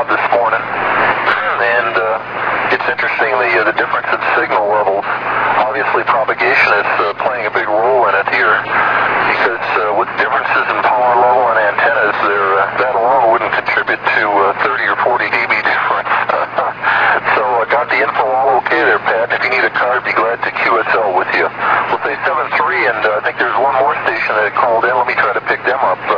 this morning, and it's interesting the difference in signal levels. Obviously, propagation is playing a big role in it here, because with differences in power level and antennas, that alone wouldn't contribute to 30 or 40 dB difference. So I got the info all okay there, Pat. If you need a card, be glad to QSL with you. We'll say 7-3, and I think there's one more station that called in. Let me try to pick them up.